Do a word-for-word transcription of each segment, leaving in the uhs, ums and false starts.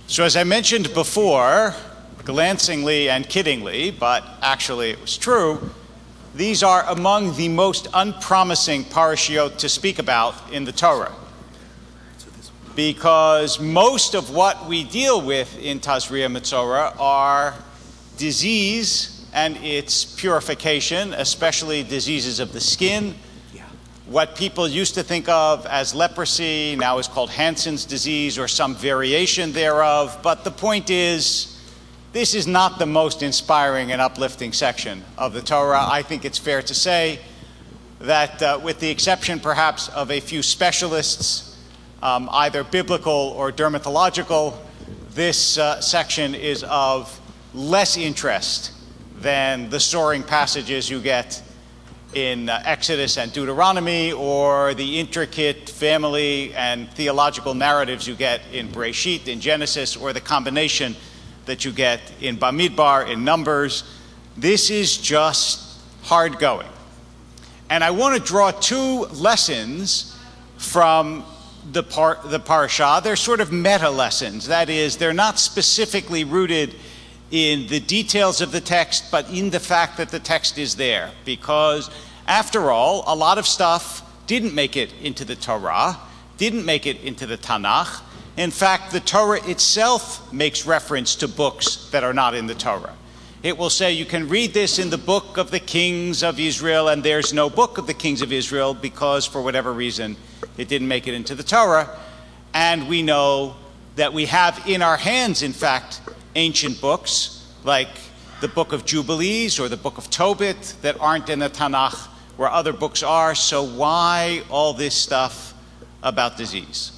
So as I mentioned before, glancingly and kiddingly, but actually it was true, these are among the most unpromising parashiot to speak about in the Torah. Because most of what we deal with in Tazria Metzora are disease and its purification, especially diseases of the skin. What people used to think of as leprosy now is called Hansen's disease or some variation thereof. But the point is, this is not the most inspiring and uplifting section of the Torah. I think it's fair to say that uh, with the exception perhaps of a few specialists, um, either biblical or dermatological, this uh, section is of less interest than the soaring passages you get in uh, Exodus and Deuteronomy, or the intricate family and theological narratives you get in Bereshit, in Genesis, or the combination that you get in Bamidbar, in Numbers. This is just hard going. And I want to draw two lessons from the, par- the parasha. They're sort of meta lessons. That is, they're not specifically rooted in the details of the text, but in the fact that the text is there. Because, after all, a lot of stuff didn't make it into the Torah, didn't make it into the Tanakh. In fact, the Torah itself makes reference to books that are not in the Torah. It will say, you can read this in the book of the kings of Israel, and there's no book of the kings of Israel because, for whatever reason, it didn't make it into the Torah. And we know that we have in our hands, in fact, ancient books, like the book of Jubilees or the book of Tobit, that aren't in the Tanakh, where other books are. So why all this stuff about disease?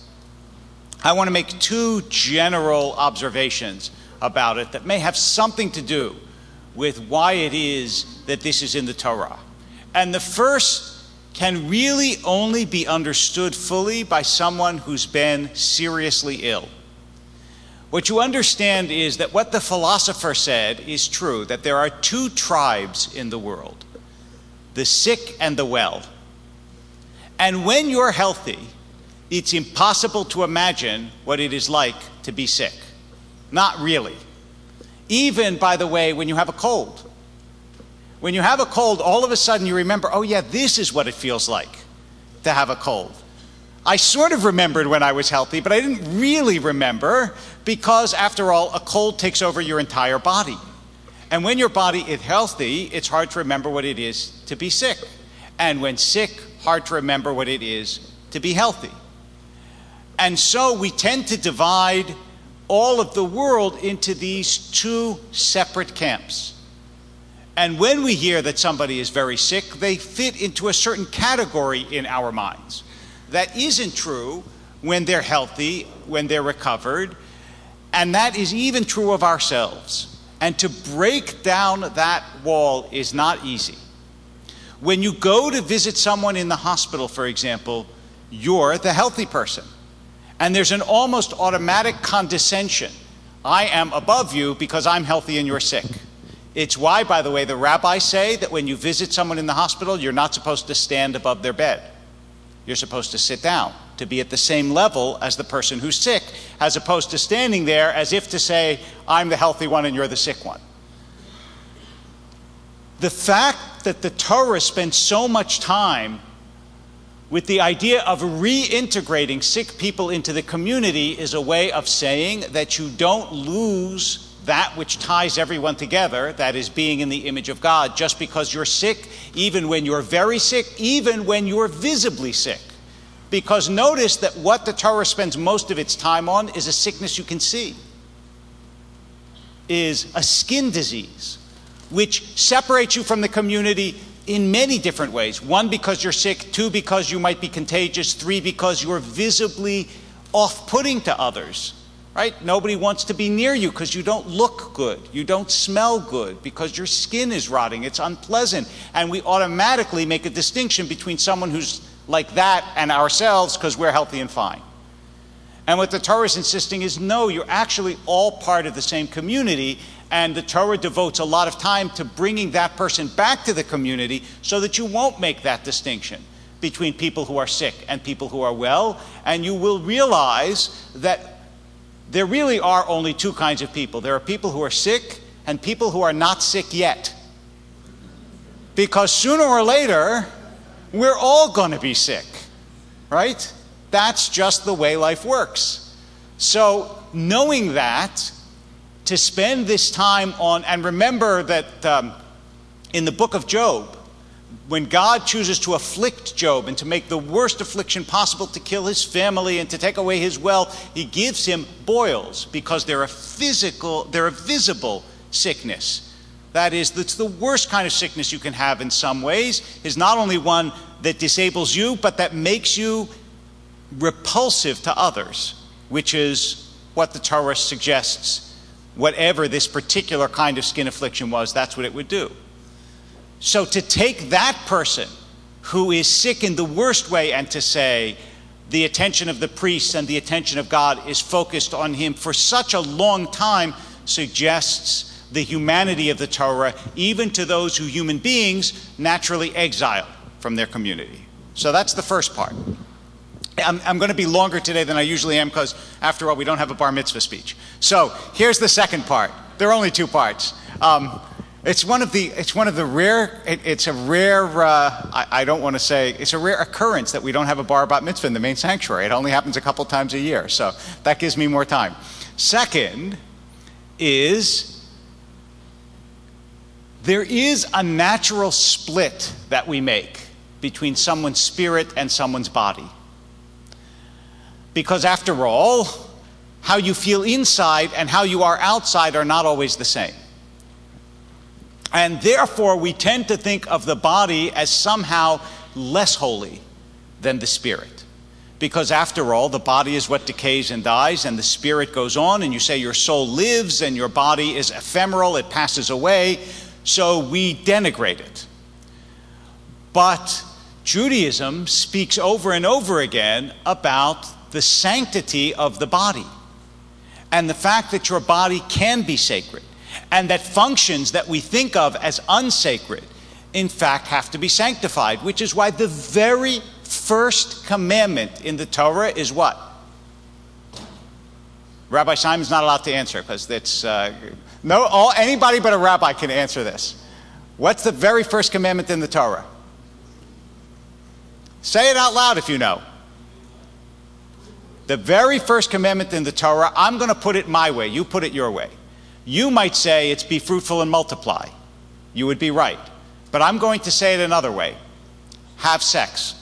I want to make two general observations about it that may have something to do with why it is that this is in the Torah. And the first can really only be understood fully by someone who's been seriously ill. What you understand is that what the philosopher said is true, that there are two tribes in the world, the sick and the well. And when you're healthy, it's impossible to imagine what it is like to be sick. Not really. Even, by the way, when you have a cold. When you have a cold, all of a sudden you remember, oh yeah, this is what it feels like to have a cold. I sort of remembered when I was healthy, but I didn't really remember because, after all, a cold takes over your entire body. And when your body is healthy, it's hard to remember what it is to be sick. And when sick, hard to remember what it is to be healthy. And so we tend to divide all of the world into these two separate camps. And when we hear that somebody is very sick, they fit into a certain category in our minds. That isn't true when they're healthy, when they're recovered, and that is even true of ourselves. And to break down that wall is not easy. When you go to visit someone in the hospital, for example, you're the healthy person. And there's an almost automatic condescension. I am above you because I'm healthy and you're sick. It's why, by the way, the rabbis say that when you visit someone in the hospital, you're not supposed to stand above their bed. You're supposed to sit down, to be at the same level as the person who's sick, as opposed to standing there as if to say, I'm the healthy one and you're the sick one. The fact that the Torah spends so much time with the idea of reintegrating sick people into the community is a way of saying that you don't lose that which ties everyone together, that is being in the image of God, just because you're sick, even when you're very sick, even when you're visibly sick. Because notice that what the Torah spends most of its time on is a sickness you can see, is a skin disease, which separates you from the community in many different ways. One, because you're sick. Two, because you might be contagious. Three, because you're visibly off-putting to others. Right? Nobody wants to be near you because you don't look good. You don't smell good because your skin is rotting. It's unpleasant. And we automatically make a distinction between someone who's like that and ourselves because we're healthy and fine. And what the Torah is insisting is, no, you're actually all part of the same community. And the Torah devotes a lot of time to bringing that person back to the community so that you won't make that distinction between people who are sick and people who are well. And you will realize that there really are only two kinds of people. There are people who are sick and people who are not sick yet. Because sooner or later, we're all going to be sick, right? That's just the way life works. So knowing that, to spend this time on, and remember that um, in the book of Job, when God chooses to afflict Job and to make the worst affliction possible, to kill his family and to take away his wealth, he gives him boils because they're a physical, they're a visible sickness. That is, that's the worst kind of sickness you can have in some ways, is not only one that disables you, but that makes you repulsive to others, which is what the Torah suggests. Whatever this particular kind of skin affliction was, that's what it would do. So to take that person who is sick in the worst way and to say the attention of the priests and the attention of God is focused on him for such a long time suggests the humanity of the Torah, even to those who human beings naturally exile from their community. So that's the first part. I'm, I'm going to be longer today than I usually am because, after all, we don't have a bar mitzvah speech. So here's the second part. There are only two parts. Um, it's one of the it's one of the rare. It, it's a rare. Uh, I, I don't want to say it's a rare occurrence that we don't have a bar bat mitzvah in the main sanctuary. It only happens a couple times a year, so that gives me more time. Second is there is a natural split that we make between someone's spirit and someone's body. Because after all, how you feel inside and how you are outside are not always the same. And therefore, we tend to think of the body as somehow less holy than the spirit. Because after all, the body is what decays and dies, and the spirit goes on, and you say your soul lives, and your body is ephemeral, it passes away, so we denigrate it. But Judaism speaks over and over again about the sanctity of the body and the fact that your body can be sacred and that functions that we think of as unsacred in fact have to be sanctified, which is why the very first commandment in the Torah is what? Rabbi Simon's not allowed to answer because it's uh, no all, anybody but a rabbi can answer this. What's the very first commandment in the Torah? Say it out loud if you know. The very first commandment in the Torah, I'm going to put it my way, you put it your way. You might say it's be fruitful and multiply. You would be right. But I'm going to say it another way. Have sex.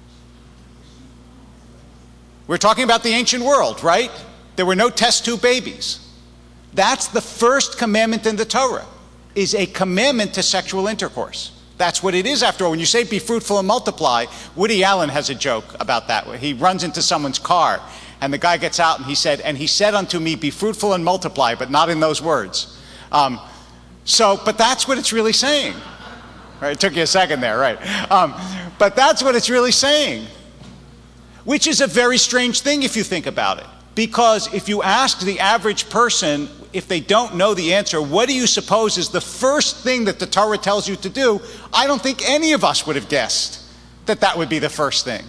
We're talking about the ancient world, right? There were no test tube babies. That's the first commandment in the Torah, is a commandment to sexual intercourse. That's what it is after all. When you say be fruitful and multiply, Woody Allen has a joke about that. He runs into someone's car and the guy gets out and he said, and he said unto me, be fruitful and multiply, but not in those words. Um, so, but that's what it's really saying. Right? It took you a second there, right? Um, but that's what it's really saying, which is a very strange thing if you think about it. Because if you ask the average person, if they don't know the answer, what do you suppose is the first thing that the Torah tells you to do? I don't think any of us would have guessed that that would be the first thing.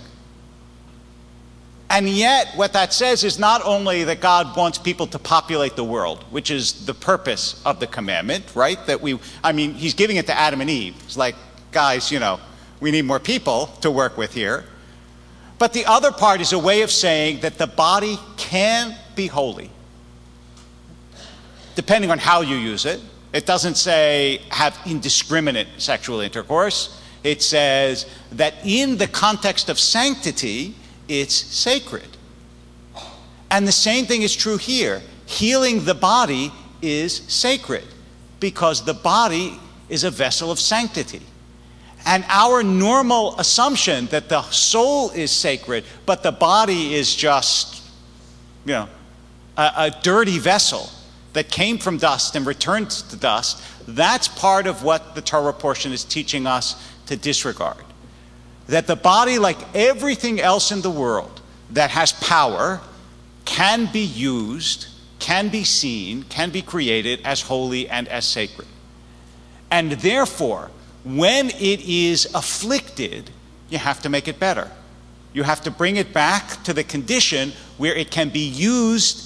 And yet, what that says is not only that God wants people to populate the world, which is the purpose of the commandment, right? That we, I mean, he's giving it to Adam and Eve. It's like, guys, you know, we need more people to work with here. But the other part is a way of saying that the body can be holy, depending on how you use it. It doesn't say have indiscriminate sexual intercourse. It says that in the context of sanctity, it's sacred. And the same thing is true here. Healing the body is sacred because the body is a vessel of sanctity. And our normal assumption that the soul is sacred, but the body is just, you know, a, a dirty vessel that came from dust and returned to dust, that's part of what the Torah portion is teaching us to disregard. That the body, like everything else in the world that has power, can be used, can be seen, can be created as holy and as sacred. And therefore, when it is afflicted, you have to make it better. You have to bring it back to the condition where it can be used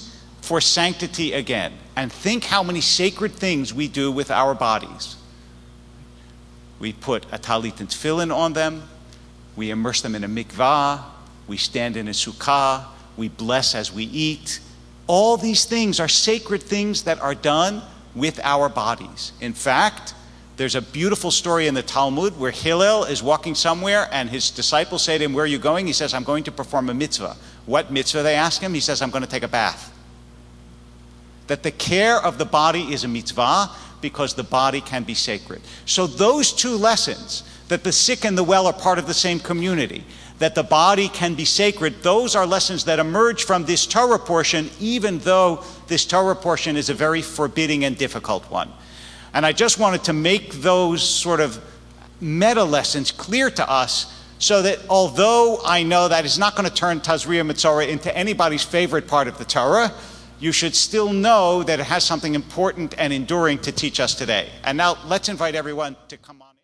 for sanctity again. And think how many sacred things we do with our bodies. We put a talit and tefillin on them. We immerse them in a mikvah. We stand in a sukkah. We bless as we eat. All these things are sacred things that are done with our bodies. In fact, there's a beautiful story in the Talmud where Hillel is walking somewhere and his disciples say to him, "Where are you going?" He says, "I'm going to perform a mitzvah." What mitzvah, they ask him? He says, "I'm going to take a bath." That the care of the body is a mitzvah because the body can be sacred. So those two lessons, that the sick and the well are part of the same community, that the body can be sacred, those are lessons that emerge from this Torah portion, even though this Torah portion is a very forbidding and difficult one. And I just wanted to make those sort of meta lessons clear to us so that although I know that is not going to turn Tazria Metzora into anybody's favorite part of the Torah, you should still know that it has something important and enduring to teach us today. And now let's invite everyone to come on.